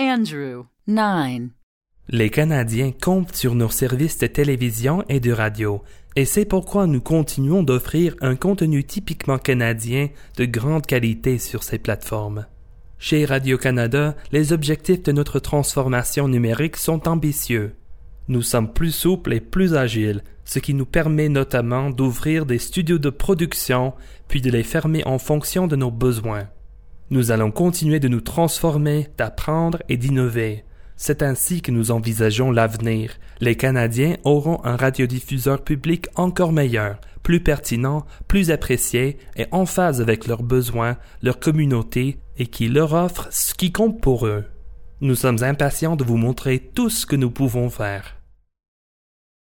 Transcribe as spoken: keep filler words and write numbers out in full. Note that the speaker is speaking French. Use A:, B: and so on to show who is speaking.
A: Andrew, nine.
B: Les Canadiens comptent sur nos services de télévision et de radio, et c'est pourquoi nous continuons d'offrir un contenu typiquement canadien de grande qualité sur ces plateformes. Chez Radio-Canada, les objectifs de notre transformation numérique sont ambitieux. Nous sommes plus souples et plus agiles, ce qui nous permet notamment d'ouvrir des studios de production, puis de les fermer en fonction de nos besoins. Nous allons continuer de nous transformer, d'apprendre et d'innover. C'est ainsi que nous envisageons l'avenir. Les Canadiens auront un radiodiffuseur public encore meilleur, plus pertinent, plus apprécié et en phase avec leurs besoins, leur communauté et qui leur offre ce qui compte pour eux. Nous sommes impatients de vous montrer tout ce que nous pouvons faire.